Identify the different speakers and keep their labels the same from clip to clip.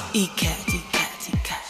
Speaker 1: E-Cat, E-Cat, E-Cat.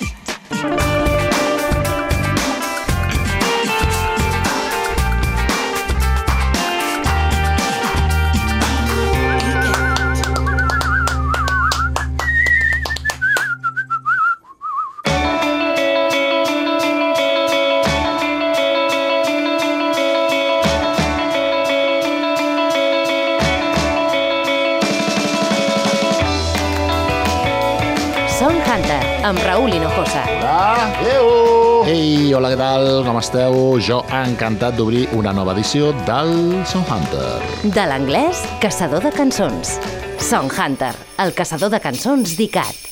Speaker 2: Song Hunter, amb Raúl Hinojosa.
Speaker 3: Hola, adeu! Ei, hola, què tal? Com esteu? Jo encantat d'obrir una nova edició del Song Hunter.
Speaker 2: De l'anglès, caçador de cançons. Song Hunter, el caçador de cançons d'Icat.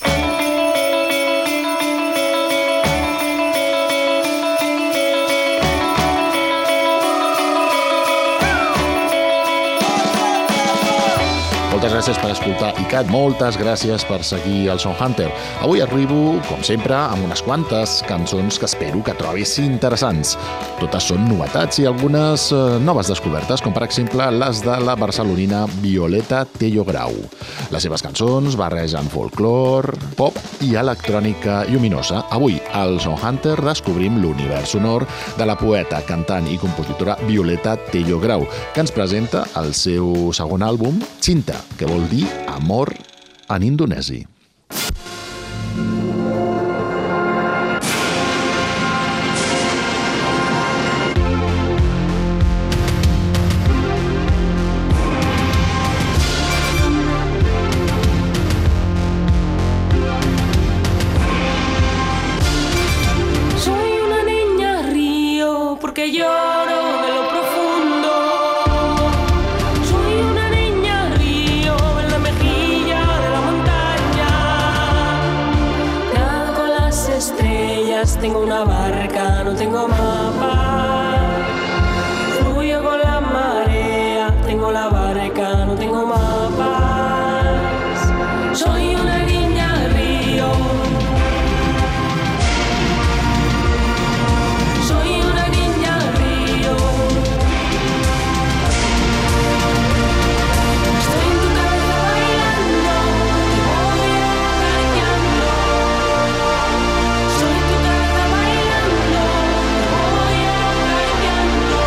Speaker 3: Moltes gràcies per escoltar ICAT, moltes gràcies per seguir el Song Hunter. Avui arribo, com sempre, amb unes quantes cançons que espero que trobis interessants. Totes són novetats i algunes noves descobertes, com per exemple les de la barcelonina Violeta Tello Grau. Les seves cançons barregen folklore, pop i electrònica lluminosa. Avui, al Song Hunter, descobrim l'univers sonor de la poeta, cantant i compositora Violeta Tello Grau, que ens presenta el seu segon àlbum, Cinta, que vol dir amor en indonesi.
Speaker 1: Soy una niña río porque lloro de lo profundo. Soy una niña río en la mejilla de la montaña. Nado con las estrellas, tengo una barca, no tengo mapa. Fluyo con la marea, tengo la barca, no tengo mapas. Soy una niña río. Soy una niña río. Estoy en tu cabeza bailando, te voy acariciando. Soy en tu cabeza bailando, te voy acariciando.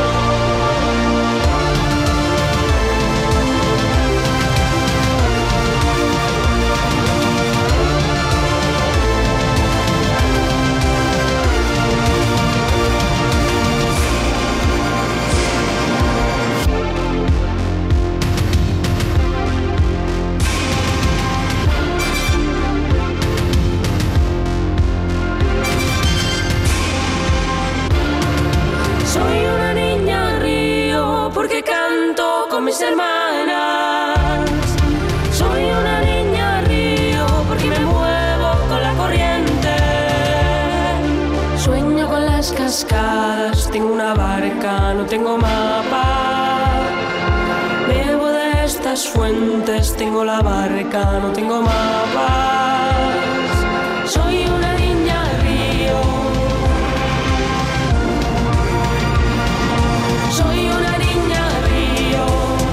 Speaker 1: Soy una niña río porque canto con mis hermanas. Soy una niña río porque me muevo con la corriente. Sueño con las cascadas, tengo una barca, no tengo mapa. Bebo de estas fuentes, tengo la barca, no tengo mapas. Soy una niña río. Soy una niña río.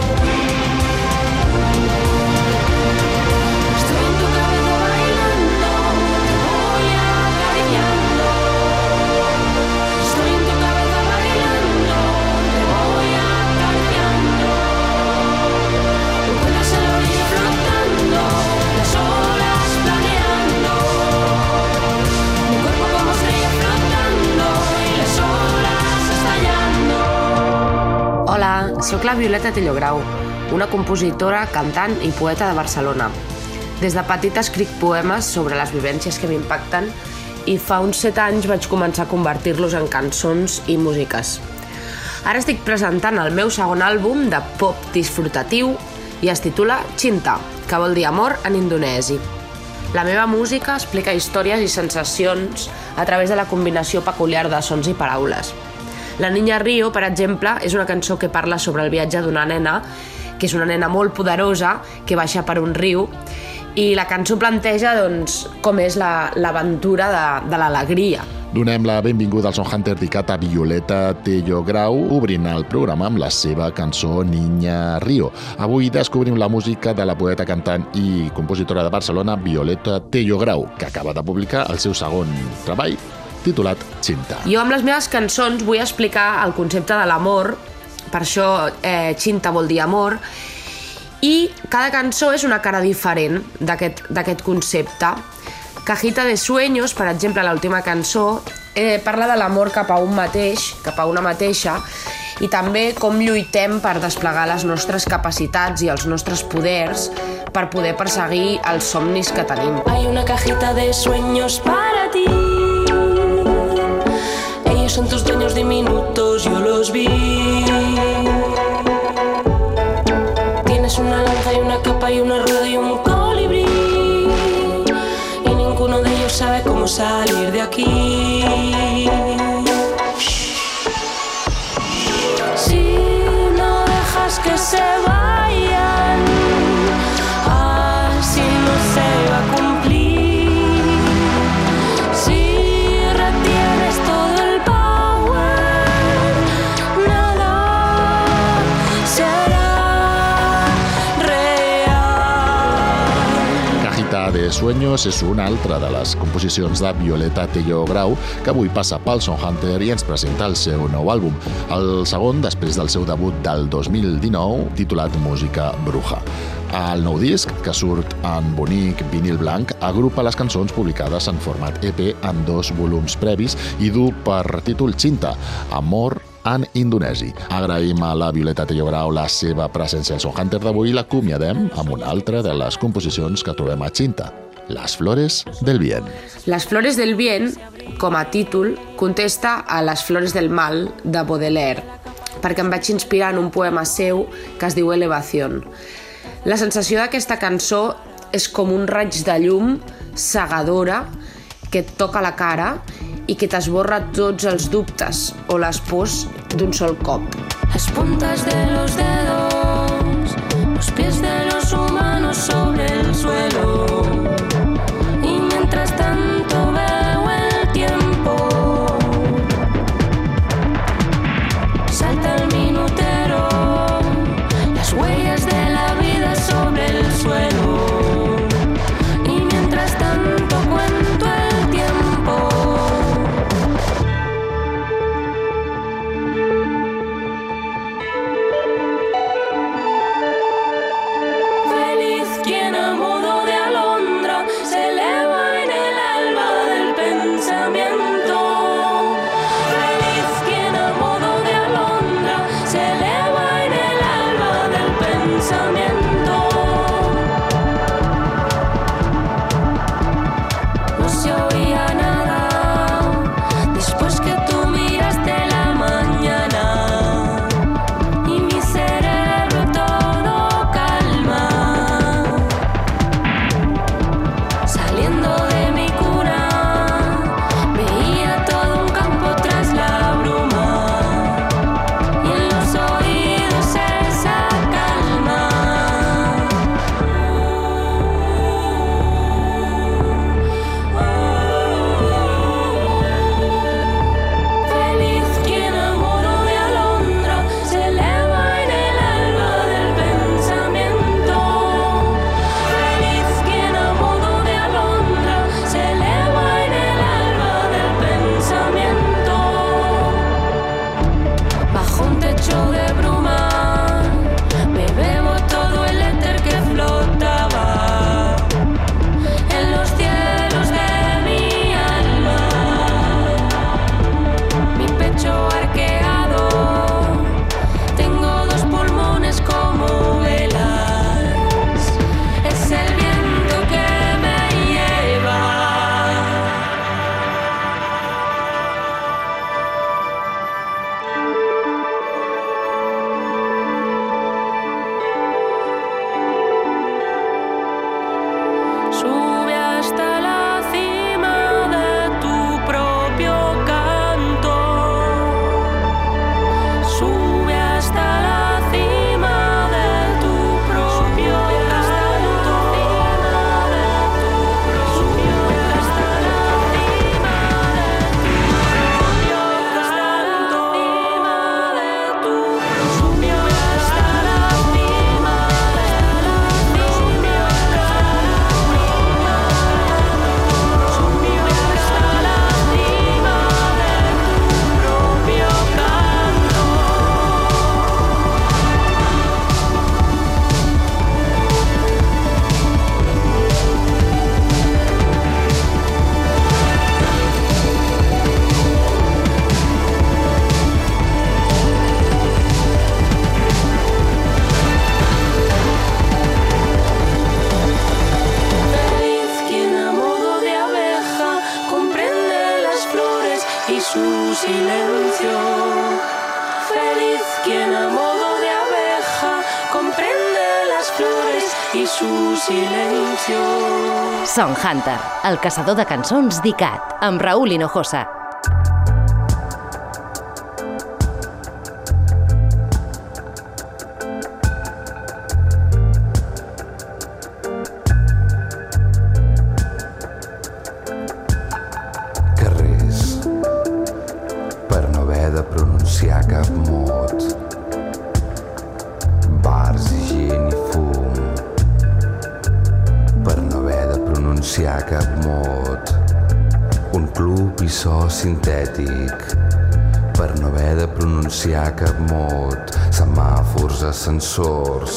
Speaker 1: Estoy en tu cabeza bailando, te voy acariciando. Estoy en tu cabeza bailando, te voy acariciando. Me encuentras en la orilla flotando, las olas planeando. Mi cuerpo como estrella flotando y las olas estallando.
Speaker 4: Hola, sóc la Violeta Tello Grau, una compositora, cantant i poeta de Barcelona. Des de petita escric poemes sobre les vivències que m'impacten i fa uns 7 anys vaig començar a convertir-los en cançons i músiques. Ara estic presentant el meu segon àlbum de pop disfrutatiu i es titula Cinta, que vol dir amor en indonesi. La meva música explica històries i sensacions a través de la combinació peculiar de sons i paraules. La Niña Río, per exemple, és una cançó que parla sobre el viatge d'una nena, que és una nena molt poderosa, que baixa per un riu, i la cançó planteja com és l'aventura de l'alegria
Speaker 3: Donem la benvinguda al Son Hunter dedicat a Violeta Tello Grau, obrint el programa amb la seva cançó Niña Río. Avui descobrim la música de la poeta, cantant i compositora de Barcelona, Violeta Tello Grau, que acaba de publicar el seu segon treball, titulat Chinta.
Speaker 4: Jo amb les meves cançons vull explicar el concepte de l'amor, per això Chinta vol dir amor, i cada cançó és una cara diferent d'aquest concepte. Cajita de sueños, per exemple, l'última cançó, parla de l'amor cap a un mateix, cap a una mateixa, i també com lluitem per desplegar les nostres capacitats i els nostres poders per poder perseguir els somnis que tenim.
Speaker 1: Hay una cajita de sueños para ti. Ellos son tus dueños diminutos, yo los vi. Tienes una lanza y una capa y una rueda y un colibrí. Ninguno de ellos sabe cómo salir de aquí. Si no dejas que se vayan, así no se va a cumplir. Si retienes todo el power, nada será real.
Speaker 3: Cajita de Sueños és una altra de les composicions de Violeta Tello Grau, que avui passa pel Son Hunter i ens presenta el seu nou àlbum, el segon després del seu debut del 2019, titulat Música Bruja. El nou disc, que surt en bonic vinil blanc, agrupa les cançons publicades en format EP en 2 volums previs i du per títol Chinta, Amor en indonesi. Agraïm a la Violeta Tello Grau la seva presència al Son Hunter d'avui i l'acomiadem amb una altra de les composicions que trobem a Chinta, Las Flores del Bien.
Speaker 4: Las Flores del Bien, com a títol, contesta a Les Flores del Mal de Baudelaire, perquè em vaig inspirar en un poema seu que es diu Elevación. La sensació d'aquesta cançó és com un raig de llum cegadora que et toca la cara i que t'esborra tots els dubtes o les pors d'un sol cop.
Speaker 1: Las puntas de los dedos, los pies de los humanos sobre el suelo. Y mientras tanto veo el tiempo. Salta el minutero, las huellas de la vida sobre el suelo. Y mientras tanto cuento el tiempo. noches y su silencio.
Speaker 2: Song Hunter, el caçador de cançons d'ICAT, amb Raúl Hinojosa.
Speaker 5: Cap mot, bars i gent i fum, per no haver de pronunciar cap mot, un club i so sintètic, per no haver de pronunciar cap mot, semàfors, ascensors,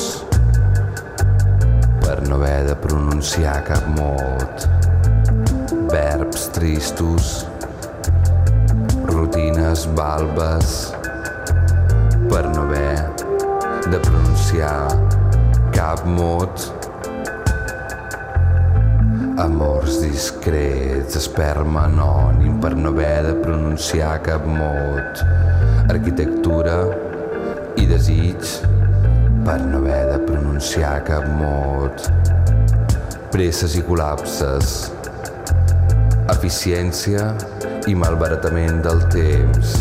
Speaker 5: per no haver de pronunciar cap mot, verbs tristos, rutines balbes, per no haver de pronunciar cap mot, amors discrets, esperma anònim, per no haver de pronunciar cap mot, arquitectura i desig, per no haver de pronunciar cap mot, presses i col·lapses, eficiència i malbaratament del temps.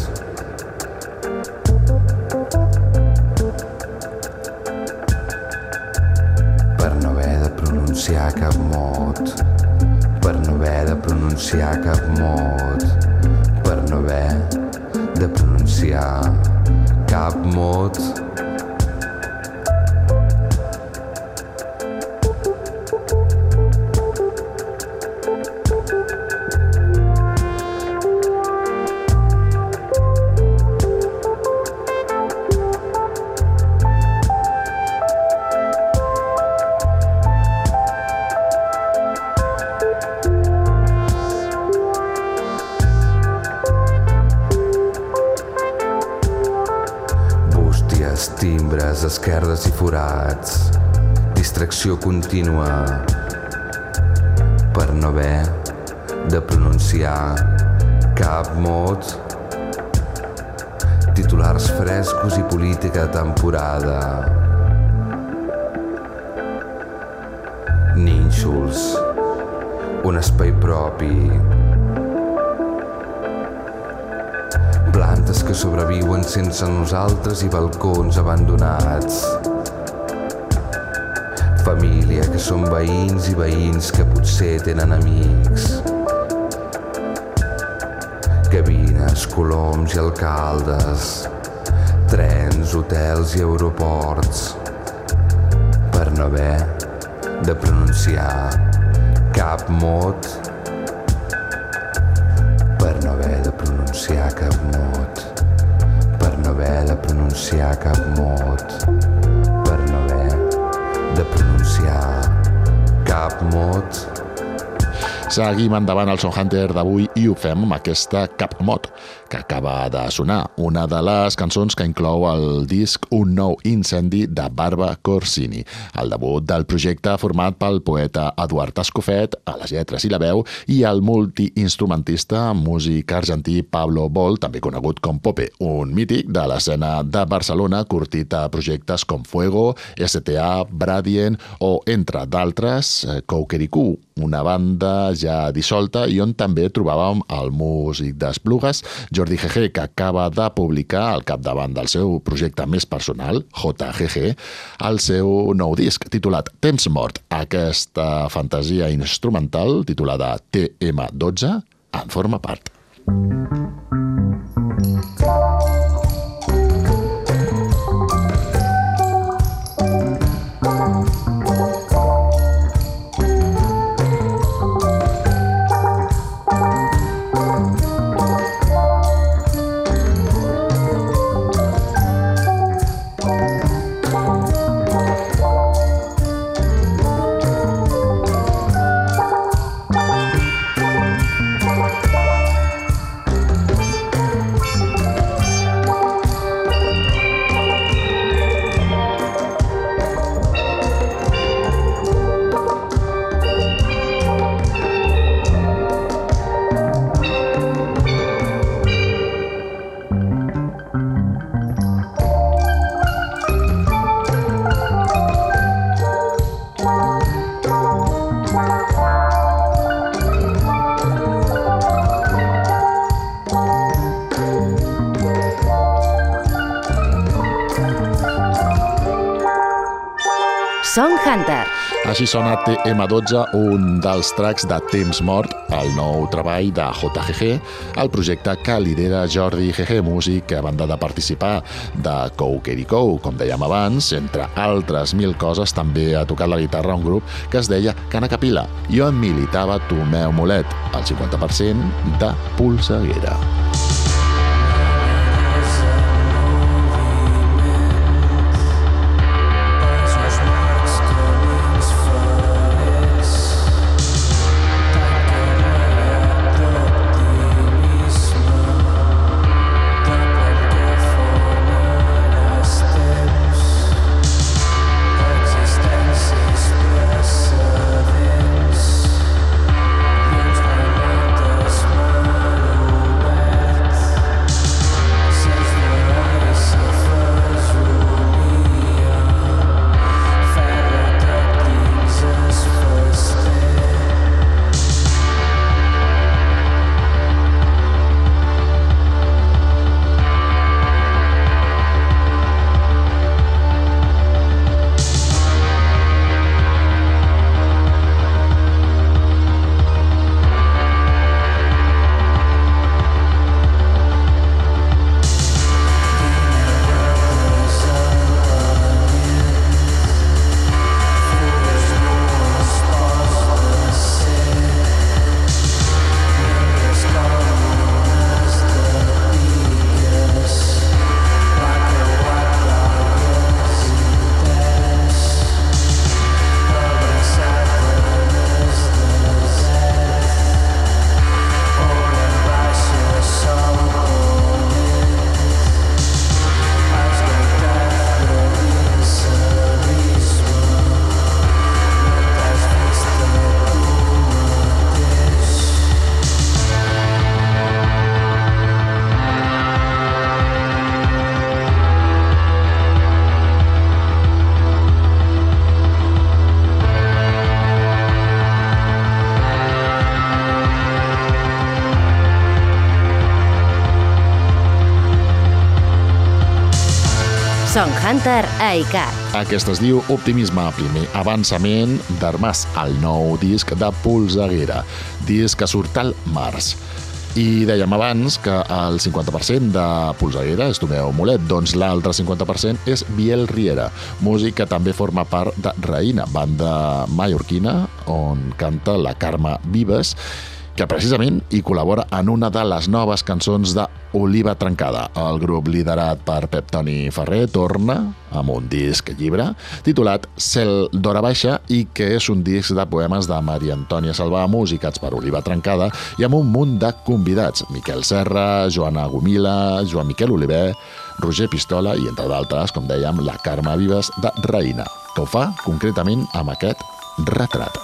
Speaker 5: Per no haver de pronunciar cap mot, per no haver de pronunciar cap mot, per no haver de pronunciar cap mot. Timbres, esquerdes i forats, distracció contínua, per no haver de pronunciar cap mot, titulars frescos i política de temporada, nínxols, un espai propi, plantes que sobreviuen sense nosaltres i balcons abandonats. Família que són veïns i veïns que potser tenen amics. Cabines, coloms i alcaldes. Trens, hotels i aeroports. Per no haver de pronunciar cap mot. Per no haver de pronunciar cap mot, per no haver de pronunciar cap mot, per no haver de pronunciar cap mot.
Speaker 3: Seguim endavant al Song Hunter d'avui i ho fem amb aquesta Cap Mot, que acaba de sonar, una de les cançons que inclou el disc Un nou incendi de Barba Corsini, el debut del projecte format pel poeta Eduard Escofet a les lletres i la veu i el multiinstrumentista músic argentí Pablo Bol, també conegut com Pope, un mític de l'escena de Barcelona, curtit a projectes com Fuego, STA, Bradient o, entre d'altres, Couquericú, una banda ja dissolta i on també trobàvem el músic d'Esplugues, Jordi GG, que acaba de publicar al capdavant del seu projecte més personal, JGG, el seu nou disc titulat Temps Mort. Aquesta fantasia instrumental titulada TM12 en forma part. Així sona TM12, un dels tracks de Temps Mort, el nou treball de JGG, el projecte que lidera Jordi GG, músic que a banda de participar de Cow, com dèiem abans, entre altres 1000 coses, també ha tocat la guitarra a un grup que es deia Cana Capila, i on militava Tomeu Molet, el 50% de Polseguera.
Speaker 2: Songhunter a ICAT.
Speaker 3: Aquest es diu Optimisme, primer avançament d'Armàs, el nou disc de Polseguera, disc que surt al març. I dèiem abans que el 50% de Polseguera és Tomeu Molet, doncs l'altre 50% és Biel Riera, músic que també forma part de Raïna, banda mallorquina on canta la Carme Vives, que precisament hi col·labora en una de les noves cançons d'Oliva Trencada. El grup liderat per Pep Toni Ferrer torna amb un disc llibre titulat Cel d'Hora Baixa i que és un disc de poemes de Maria Antònia Salvà, musicats per Oliva Trencada i amb un munt de convidats: Miquel Serra, Joana Gomila, Joan Miquel Oliver, Roger Pistola i, entre d'altres, com dèiem, la Carme Vives de Raïna, que ho fa concretament amb aquest Retrat.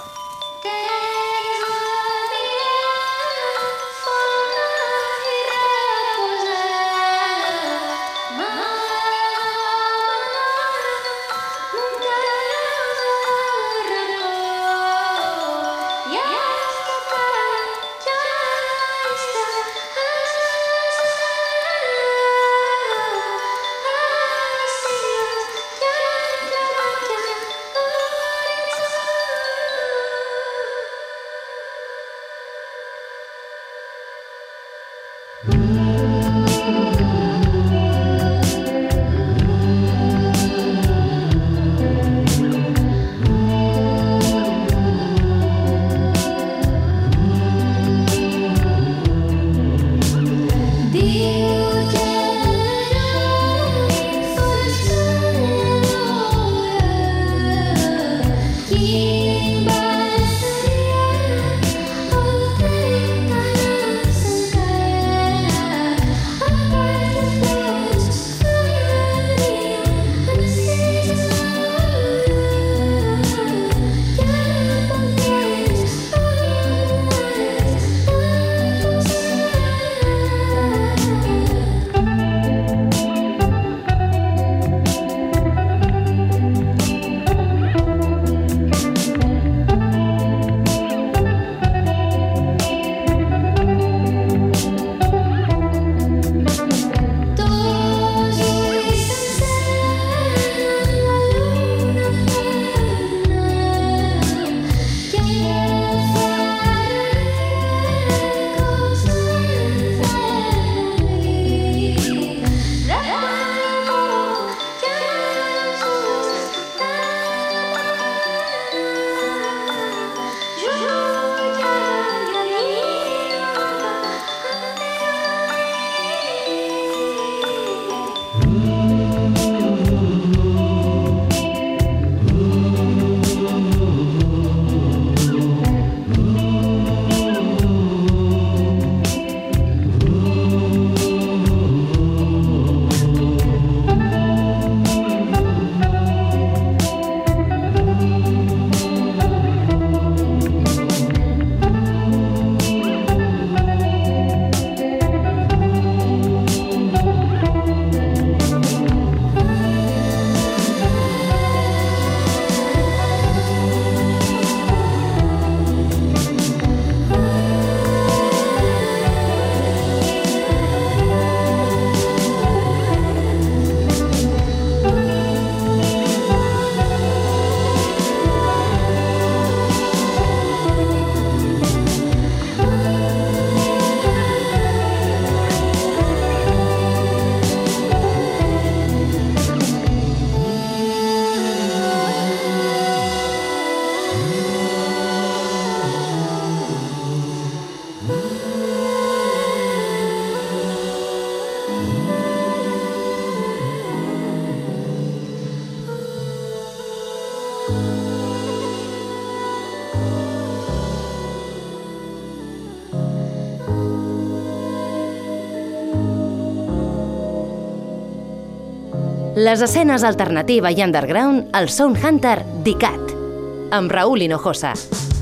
Speaker 2: Les escenes alternativa i underground al Sound Hunter d'ICAT, amb Raúl Hinojosa.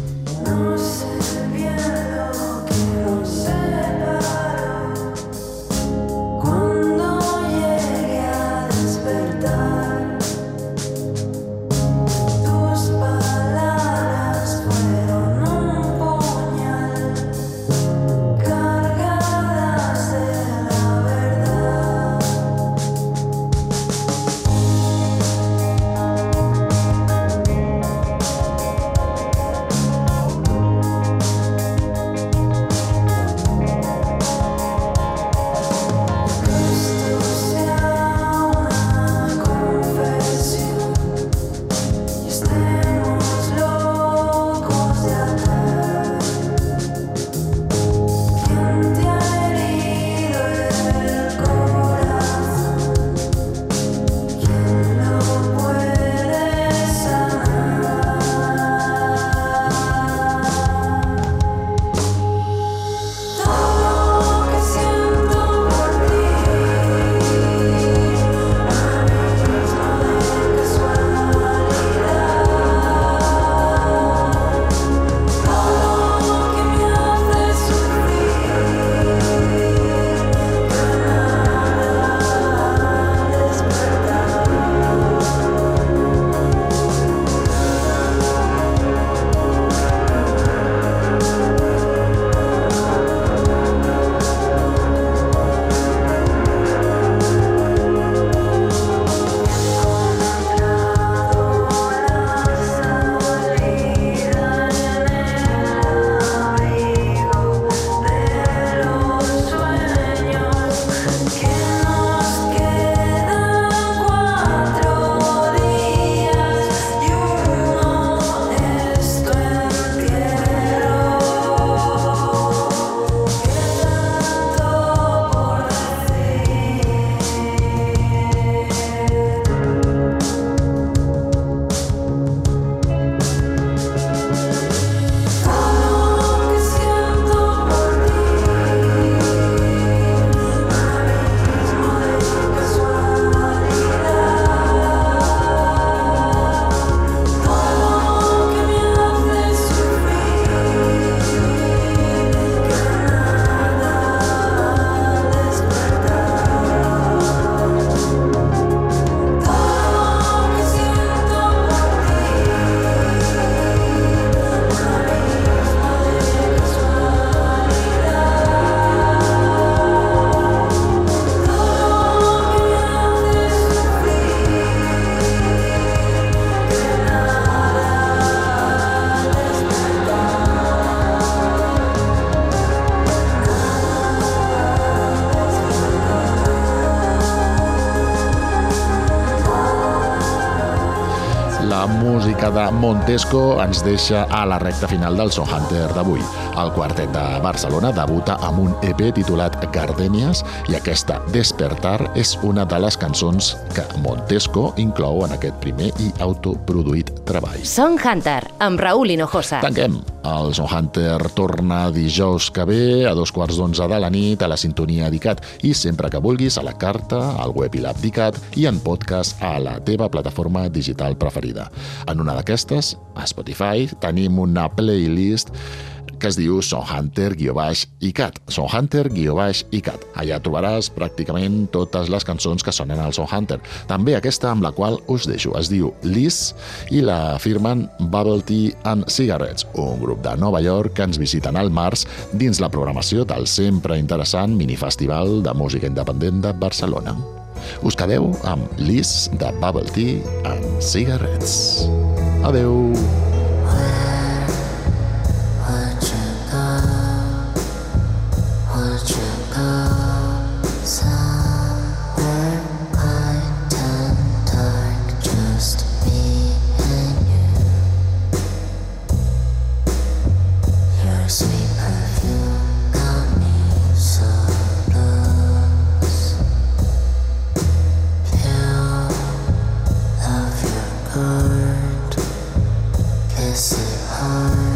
Speaker 3: La música de Montesco ens deixa a la recta final del Sound Hunter d'avui. El quartet de Barcelona debuta amb un EP titulat Gardènies i aquesta Despertar és una de les cançons que Montesco inclou en aquest primer i autoproduït treball.
Speaker 2: Sound Hunter, amb Raúl Hinojosa.
Speaker 3: Tanquem. El Sound Hunter torna dijous que ve a 11:15 de la nit a la sintonia d'ICAT i sempre que vulguis a la carta, al web i l'app d'ICAT i en podcast a la teva plataforma digital preferida. En una d'aquestes, a Spotify, tenim una playlist que es diu Sound Hunter-ICAT. Sound Hunter-ICAT. Allà trobaràs pràcticament totes les cançons que sonen al Sound Hunter. També aquesta amb la qual us deixo. Es diu Liz i la firmen Bubble Tea and Cigarettes, un grup de Nova York que ens visiten al març dins la programació del sempre interessant minifestival de música independent de Barcelona. Us quedeu amb Liz de Bubble Tea and Cigarettes. Adeu!
Speaker 6: Is it hard?